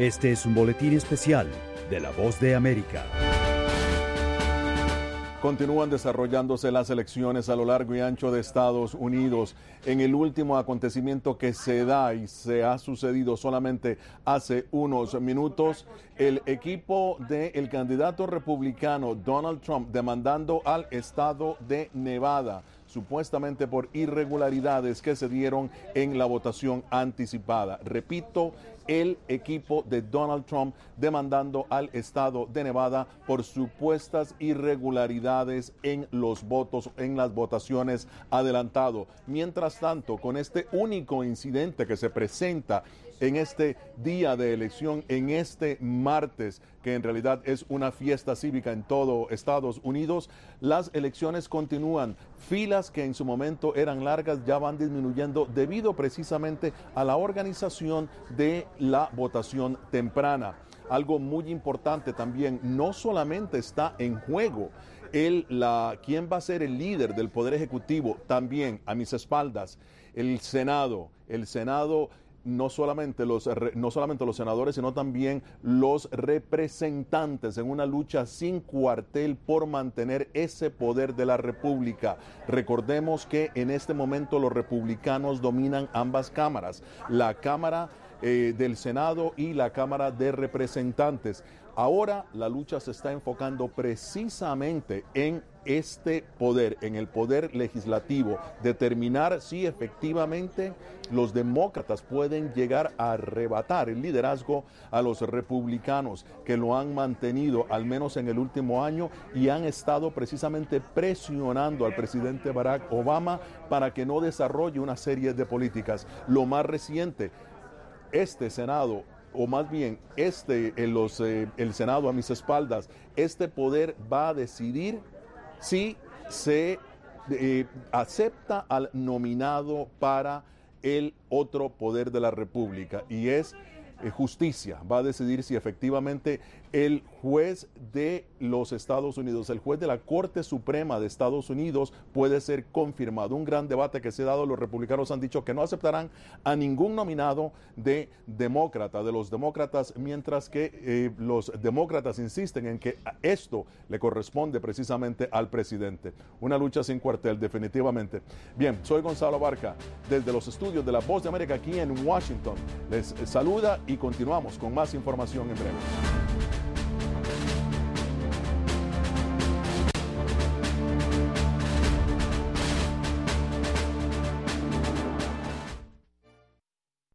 Este es un boletín especial de La Voz de América. Continúan desarrollándose las elecciones a lo largo y ancho de Estados Unidos. En el último acontecimiento que se da y se ha sucedido solamente hace unos minutos, el equipo del candidato republicano Donald Trump demandando al estado de Nevada, supuestamente por irregularidades que se dieron en la votación anticipada. Repito, el equipo de Donald Trump demandando al estado de Nevada por supuestas irregularidades en los votos, en las votaciones adelantado. Mientras tanto, con este único incidente que se presenta en este día de elección, en este martes, que en realidad es una fiesta cívica en todo Estados Unidos, las elecciones continúan. Filas que en su momento eran largas ya van disminuyendo debido precisamente a la organización de la votación temprana. Algo muy importante también, no solamente está en juego quién va a ser el líder del Poder Ejecutivo, también a mis espaldas, el Senado. No solamente los senadores, sino también los representantes en una lucha sin cuartel por mantener ese poder de la República. Recordemos que en este momento los republicanos dominan ambas cámaras, la Cámara del Senado y la Cámara de Representantes. Ahora la lucha se está enfocando precisamente en este poder, en el poder legislativo, determinar si efectivamente los demócratas pueden llegar a arrebatar el liderazgo a los republicanos, que lo han mantenido al menos en el último año y han estado precisamente presionando al presidente Barack Obama para que no desarrolle una serie de políticas. Lo más reciente, este Senado, o más bien el Senado a mis espaldas, este poder va a decidir si se acepta al nominado para el otro poder de la República, y es justicia. Va a decidir si efectivamente el juez de los Estados Unidos, el juez de la Corte Suprema de Estados Unidos, puede ser confirmado. Un gran debate que se ha dado. Los republicanos han dicho que no aceptarán a ningún nominado de los demócratas, mientras que los demócratas insisten en que esto le corresponde precisamente al presidente. Una lucha sin cuartel, definitivamente. Bien, soy Gonzalo Barca, desde los estudios de La Voz de América aquí en Washington. Les saluda y continuamos con más información en breve.